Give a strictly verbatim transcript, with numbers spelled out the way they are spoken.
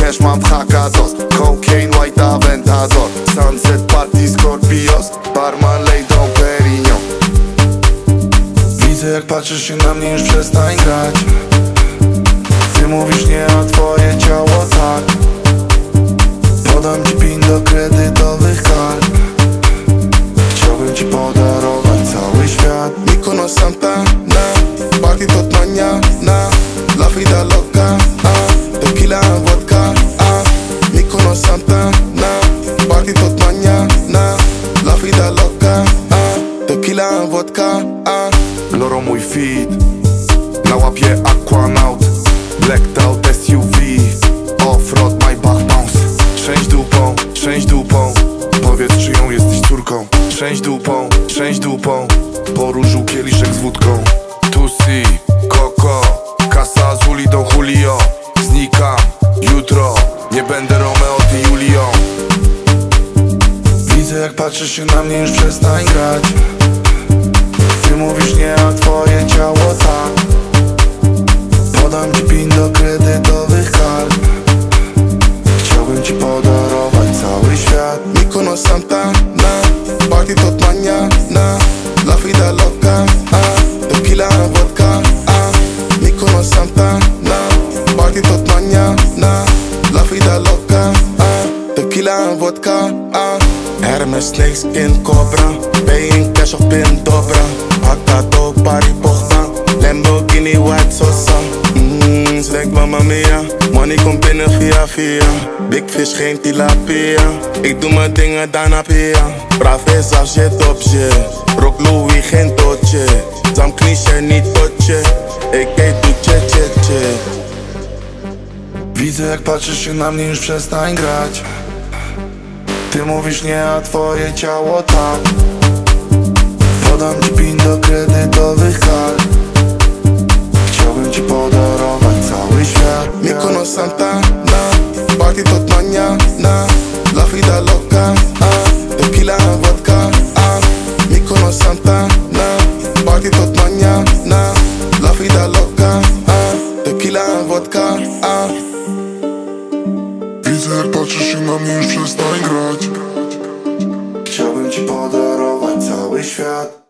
cash mam w Hakatos. Cocaine, White Aventador, Sunset Party, Scorpios, Barman, Lay Dom Perignon. Widzę jak patrzysz się na mnie, już przestań grać. Ty mówisz nie, a twoje ciało tak. Podam ci pin do kredytowych kart. Chciałbym ci podarować cały świat. Mykonos, Santana, party tot mañana. La vida loca, ah, tequila, vodka, ah. Mykonos, Santana, party tot mañana. La vida loca, ah, tequila, vodka, ah. Loro mój feed, na łapie Aquanaut, blacked out S U V, offroad my back bounce. Trzęść dupą, trzęść dupą, powiedz czyją jesteś córką. Trzęść dupą, trzęść dupą, poróżył kieliszek z wódką. Tusi, Coco, kasa z Ulidą Julio. Znikam jutro, nie będę Romeo, ty Julią. Widzę jak patrzysz się na mnie, już przestań grać. Ty mówisz nie, a twoje ciało tak. Podam ci pin do kredytowych kart. Chciałbym ci podarować cały świat. Mykonos, Santana, party tot mañana. La vida loca, ah, tequila, vodka, ah. Mykonos, Santana, party tot mañana. La vida loca, ah, tequila, vodka, ah. Hermes, snakeskin, cobra. Ben je in cash of pin dobra? Hakato, party, pochta. Lamborghini, white sosa. Mmm, snack mamma mia. Money komt binnen via via. Big fish, geen tilapia. Ik doe mijn dingen daarna pia. Braaf is als shit op shit. Rock Louis, geen totje. Zamknij niet totje. Ik eet doe cie cie cie. Widzę jak patrzysz się na mnie, już przestań grać. Ty mówisz nie, a twoje ciało tak. Podam ci pin do kredytowych kart. Chciałbym ci podarować cały świat. Mykonos, Santana, party tot mañana. La vida loca, ah, tequila, vodka, ah. Mykonos, Santana, party tot mañana. La vida loca, ah, tequila, vodka, ah. Widzę jak patrzysz się na mnie, już przestań grać. Chciałbym ci podarować cały świat.